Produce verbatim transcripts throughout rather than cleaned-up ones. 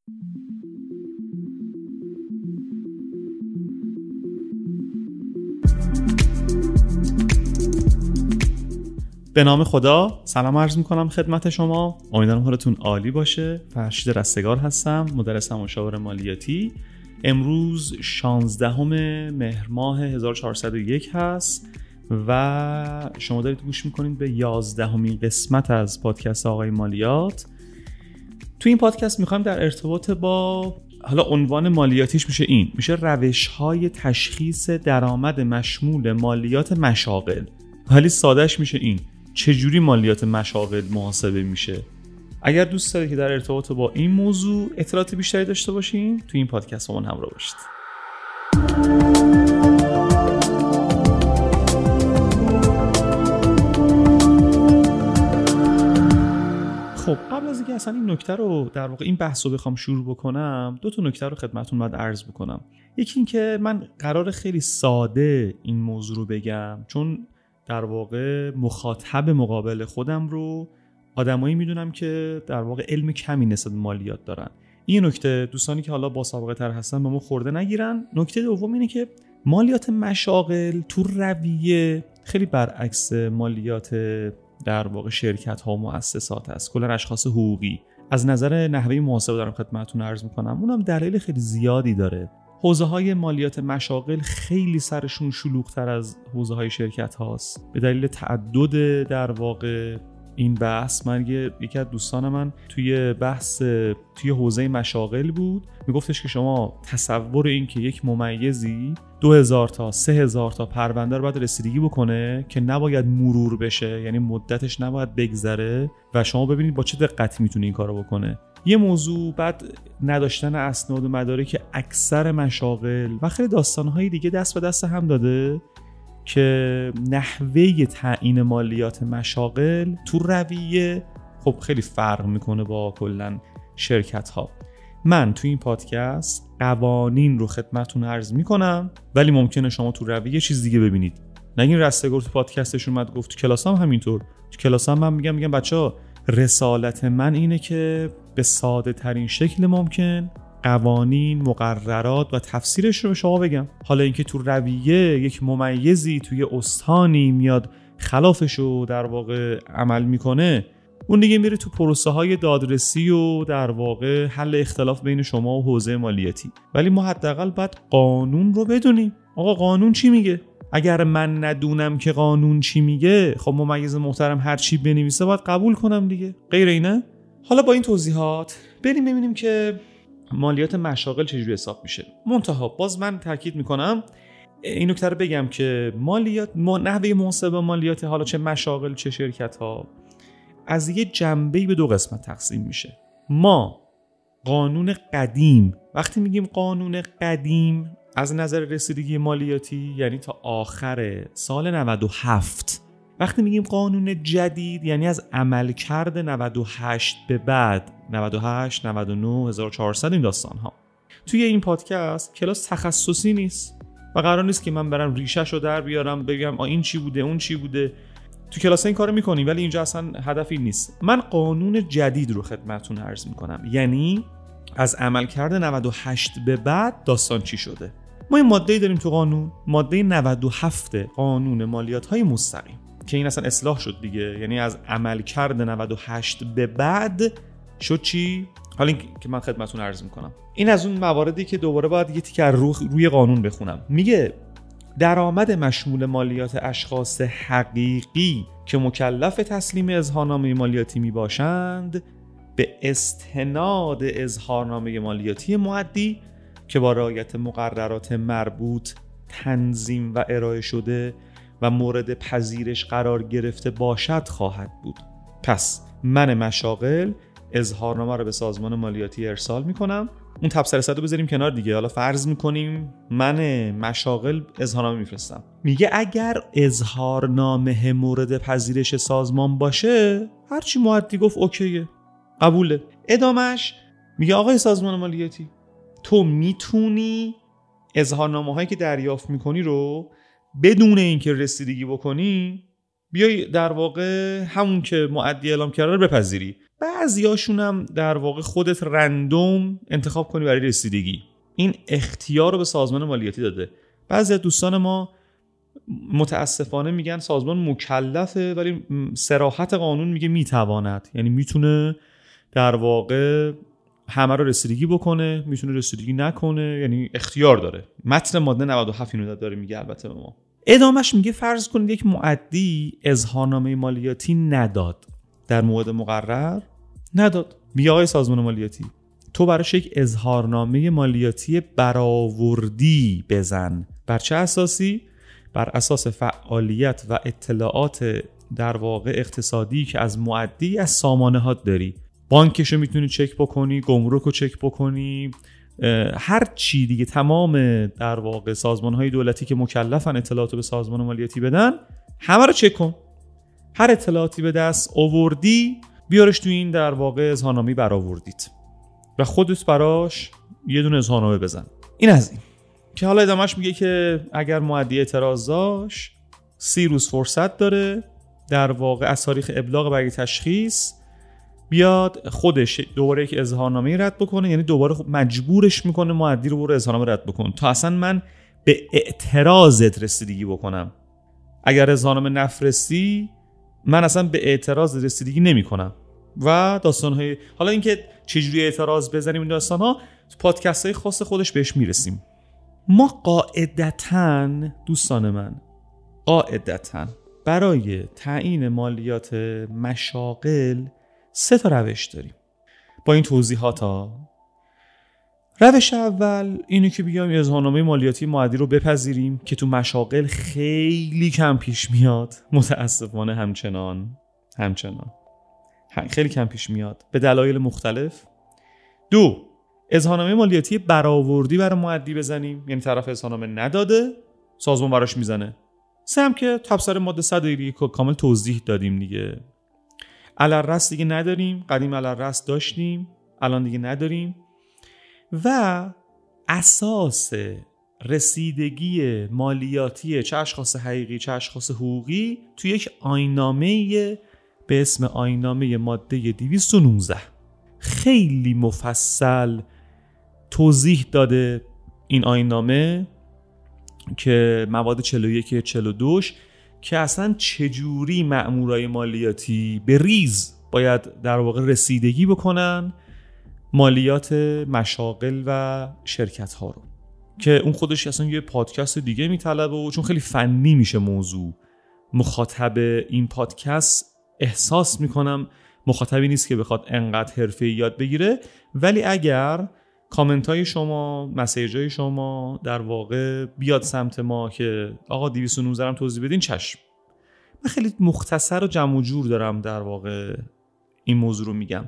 به نام خدا، سلام عرض میکنم خدمت شما. امیدوارم حالتون عالی باشه. فرشید رستگار هستم، مدرس و مشاور مالیاتی. امروز شانزدهم مهر ماه هزار و چهارصد و یک هست و شما دارید گوش میکنید به یازدهمین قسمت از پادکست آقای مالیات. تو این پادکست میخوایم در ارتباط با، حالا عنوان مالیاتیش میشه این، میشه روش‌های تشخیص درآمد مشمول مالیات مشاغل. ولی سادهش میشه این، چجوری مالیات مشاغل محاسبه میشه. اگر دوست دارید که در ارتباط با این موضوع اطلاعات بیشتری داشته باشین، تو این پادکست با من همراه باشید. خب قبل از اینکه اصلا این نکته رو در واقع این بحث رو بخوام شروع بکنم، دو تا نکته رو خدمتتون باید عرض بکنم. یکی این که من قراره خیلی ساده این موضوع رو بگم، چون در واقع مخاطب مقابل خودم رو آدمایی میدونم که در واقع علم کمی نسبت به مالیات دارن. این نکته دوستانی که حالا با سابقه تر هستن به ما خورده نگیرن. نکته دوم اینه که مالیات مشاغل تو رویه خیلی برعکس مالیات در واقع شرکت ها و مؤسسات است، کلا اشخاص حقوقی. از نظر نحوه محاسبه دارم خدمتتون عرض میکنم، اونم دلایل خیلی زیادی داره. حوزه های مالیات مشاغل خیلی سرشون شلوغ‌تر از حوزه های شرکت هاست به دلیل تعدد در واقع این بحث. من یکی از دوستان من توی بحث توی حوزه مشاغل بود، میگفتش که شما تصور این که یک ممیزی دو هزار تا سه هزار تا پرونده رو باید رسیدگی بکنه که نباید مرور بشه، یعنی مدتش نباید بگذره و شما ببینید با چه دقتی میتونه این کارو بکنه. یه موضوع بعد نداشتن اسناد و مدارک که اکثر مشاغل و خیلی داستان‌های دیگه دست به دست هم داده که نحوه تعیین مالیات مشاغل تو رویه خب خیلی فرق میکنه با کلن شرکت ها. من تو این پادکست قوانین رو خدمتتون عرض میکنم، ولی ممکنه شما تو رویه چیز دیگه ببینید. نگین رستگار تو پادکستش اومد گفت تو کلاس هم همینطور. تو کلاس هم من میگم میگم بچه‌ها رسالت من اینه که به ساده ترین شکل ممکن قوانین، مقررات و تفسیرش رو به شما بگم. حالا اینکه تو رویه یک ممیزی توی استانی میاد خلافش رو در واقع عمل میکنه، اون دیگه میره تو پروسه های دادرسی و در واقع حل اختلاف بین شما و حوزه مالیاتی. ولی ما حداقل باید قانون رو بدونیم. آقا قانون چی میگه؟ اگر من ندونم که قانون چی میگه، خب ممیز محترم هر چی بنویسه باید قبول کنم دیگه، غیر اینه؟ حالا با این توضیحات بریم ببینیم که مالیات مشاغل چجوری حساب میشه. منتها باز من تاکید میکنم این نکته رو بگم که مالیات نحوه محاسبه مالیات حالا چه مشاغل چه شرکت ها از یه جنبه‌ای به دو قسمت تقسیم میشه. ما قانون قدیم، وقتی میگیم قانون قدیم از نظر رسیدگی مالیاتی یعنی تا آخر سال نود و هفت. وقتی میگیم قانون جدید یعنی از عملکرد نود و هشت به بعد، نود و هشت، نود و نه، هزار و چهارصد این داستان ها. توی این پادکست کلاس تخصصی نیست و قرار نیست که من برم ریشه‌شو رو در بیارم بگم این چی بوده اون چی بوده. تو کلاس این کارو میکنیم ولی اینجا اصلا هدفی نیست. من قانون جدید رو خدمتتون عرض میکنم، یعنی از عملکرد نود و هشت به بعد داستان چی شده. ما این ماده‌ای داریم تو قانون، ماده نود و هفت قانون مالیات‌های مستقیم که این اصلا اصلاح شد دیگه، یعنی از عملکرد نود و هشت به بعد شد چی؟ حالا این که من خدمتتون عرض میکنم این از اون مواردی که دوباره باید یه تیکر روی قانون بخونم. میگه درآمد مشمول مالیات اشخاص حقیقی که مکلف تسلیم اظهارنامه مالیاتی می باشند به استناد اظهارنامه مالیاتی مؤدی که با رعایت مقررات مربوط تنظیم و ارائه شده و مورد پذیرش قرار گرفته باشد خواهد بود. پس من مشاغل اظهارنامه رو به سازمان مالیاتی ارسال میکنم. اون تبصره صد رو بذاریم کنار دیگه. حالا فرض میکنیم من مشاغل اظهارنامه میفرستم، میگه اگر اظهارنامه مورد پذیرش سازمان باشه هرچی مؤدی گفت اوکیه، قبوله. ادامش میگه آقای سازمان مالیاتی تو میتونی اظهارنامه هایی که دریافت میکنی رو بدون اینکه رسیدگی بکنی بیای در واقع همون که مؤدی اعلام کرده رو بپذیری. بعضیاشون هم در واقع خودت رندوم انتخاب کنی برای رسیدگی. این اختیار رو به سازمان مالیاتی داده. بعضی از دوستان ما متاسفانه میگن سازمان مکلفه، ولی صراحت قانون میگه میتواند، یعنی میتونه در واقع همه رو رسیدگی بکنه، میتونه رسیدگی نکنه، یعنی اختیار داره. متن ماده نود و هفت اینو داره میگه. البته به ما ادامش میگه فرض کنید یک مؤدی اظهارنامه مالیاتی نداد، در موعد مقرر نداد. بیا آقای سازمان مالیاتی، تو براش یک اظهارنامه مالیاتی برآوردی بزن. بر چه اساسی؟ بر اساس فعالیت و اطلاعات در واقع اقتصادی که از مؤدی از سامانه‌هات داری. بانکشو میتونی چک بکنی، گمرکو چک بکنی، هر چی دیگه، تمام در واقع سازمان‌های دولتی که مکلفن اطلاعاتو به سازمان مالیاتی بدن، همه رو چک کن. هر اطلاعاتی به دست آوردی بیارش تو این در واقع اظهارنامه برآوردیت و خودت براش یه دونه اظهارنامه بزن. این از این که حالا ادامهش میگه که اگر مؤدی اعتراض داشت سی روز فرصت داره در واقع از تاریخ ابلاغ برای تشخیص بیاد خودش دوباره یک اظهارنامه رد بکنه، یعنی دوباره مجبورش میکنه مؤدی رو برو اظهارنامه رد بکن تا اصلا من به اعتراضت رسیدگی بکنم. اگر اظهارنامه نفرستی من اصلا به اعتراض رسیدگی نمیکنم. و داستانهای حالا اینکه چجوری اعتراض بزنیم این داستانها تو پادکست‌های خاص خودش بهش میرسیم. ما قاعدتاً دوستان من قاعدتاً برای تعیین مالیات مشاغل سه تا روش داریم. با این توضیحات ها، روش اول اینه که بیایم اظهارنامه مالیاتی مؤدی رو بپذیریم که تو مشاغل خیلی کم پیش میاد، متاسفانه همچنان همچنان خیلی کم پیش میاد به دلایل مختلف. دو، اظهارنامه مالیاتی برآوردی برای مؤدی بزنیم، یعنی طرف اظهارنامه نداده سازمان براش میزنه. سه هم که تبصره ماده صد و یک کامل توضیح دادیم دیگه. علالرأس دیگه نداریم، قدیم علالرأس داشتیم، الان دیگه نداریم. و اساس رسیدگی مالیاتی چه اشخاص حقیقی چه اشخاص حقوقی توی یک آیین‌نامه به اسم آیین‌نامه ماده دویست و نوزده خیلی مفصل توضیح داده. این آیین‌نامه که مواد چهل و یک چهل و دو که اصلا چجوری مأمورای مالیاتی به ریز باید در واقع رسیدگی بکنن مالیات مشاغل و شرکت ها رو، که اون خودش اصلا یه پادکست دیگه میطلبه و چون خیلی فنی میشه موضوع، مخاطب این پادکست احساس میکنم مخاطبی نیست که بخواد انقدر حرفه‌ای یاد بگیره. ولی اگر کامنت های شما، مسیج های شما در واقع بیاد سمت ما که آقا دویست و نوزده هم توضیح بدین، چشم. من خیلی مختصر و جمع و جور دارم در واقع این موضوع رو میگم.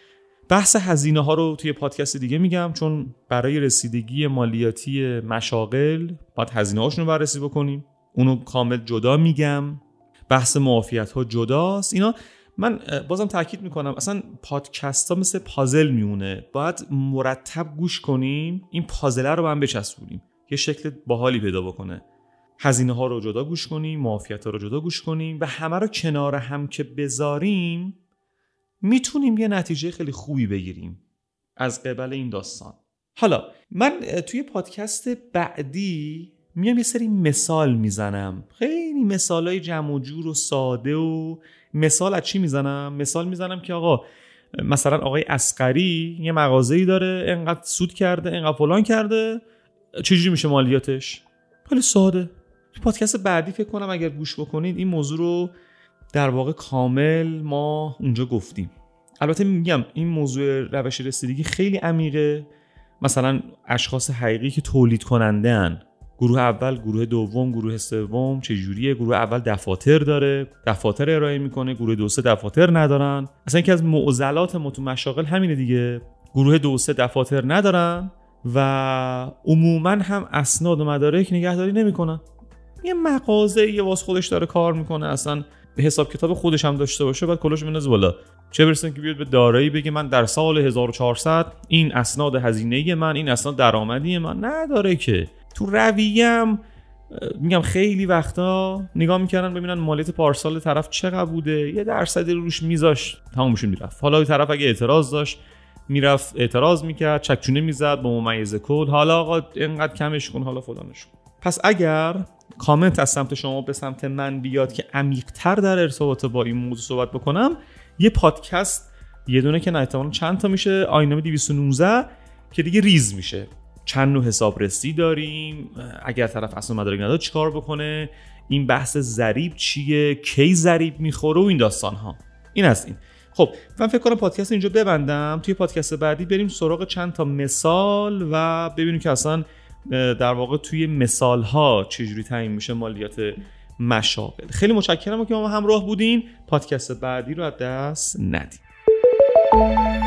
بحث هزینه ها رو توی پادکست دیگه میگم، چون برای رسیدگی مالیاتی مشاغل باید هزینه هاشون رو بررسی بکنیم، اونو کامل جدا میگم. بحث معافیت ها جداست. اینا من بازم تاکید میکنم اصلا پادکست ها مثل پازل میمونه، باید مرتب گوش کنیم، این پازل رو هم بچسبونیم یه شکل باحالی پیدا بکنه. هزینه ها رو جدا گوش کنیم، معافیت ها رو جدا گوش کنیم و همه رو کنار هم که بذاریم میتونیم یه نتیجه خیلی خوبی بگیریم از قبل این داستان. حالا من توی پادکست بعدی میام یه سری مثال میزنم، خیلی مثالای جمع و جور و ساده. و مثال از چی میزنم؟ مثال میزنم که آقا مثلا آقای عسقری یه مغازه‌ای داره، انقدر سود کرده، انقدر فلان کرده، چجوری میشه مالیاتش؟ خیلی ساده. تو پادکست بعدی فکر کنم اگر گوش بکنید این موضوع رو در واقع کامل ما اونجا گفتیم. البته میگم این موضوع روش رسیدگی خیلی عمیقه. مثلا اشخاص حقیقی که تولید کننده ان، گروه اول، گروه دوم، گروه سوم چجوریه؟ گروه اول دفاتر داره، دفاتر ارائه میکنه، گروه دو سه دفاتر ندارن. اصلا یکی از معضلات ما تو مشاغل همینه دیگه، گروه دو سه دفاتر ندارن و عموما هم اسناد و مدارک نگهداری نمیکنن. یه مغازه یه واسه خودش داره کار میکنه، اصلا حساب کتاب خودش هم داشته باشه، بعد کلش بندازه بالا، چه برسه که بیاد به دارایی بگه من در سال هزار و چهارصد این اسناد هزینه‌ای من، این اسناد درآمدی من. نداره که. تو رویه‌ام میگم خیلی وقتا نگاه میکردن ببینن مالیات پارسال طرف چقدر بوده، یه درصدی روش میذاشت تمومشون میرفت. حالا طرف اگه اعتراض داشت میرفت اعتراض میکرد، چکچونه میزد با ممیز کد، حالا آقا اینقدر کمش کن، حالا فلانش کن. پس اگر کامنت از سمت شما به سمت من بیاد که عمیق‌تر در ارتباط با این موضوع صحبت بکنم، یه پادکست یه دونه که احتمالاً چند تا میشه، آیین‌نامه دویست و نوزده که دیگه ریز میشه، چند نوع حسابرسی داریم، اگر طرف اصلا مدارک نداره چیکار بکنه، این بحث ضریب چیه، کی ضریب میخوره و این داستان ها. این از این. خب من فکر کنم پادکست اینجا ببندم، توی پادکست بعدی بریم سراغ چند تا مثال و ببینیم که اصلا در واقع توی مثال ها چجوری تعیین میشه مالیات مشاغل. خیلی متشکرم که ما همراه بودین. پادکست بعدی رو از دست ندید.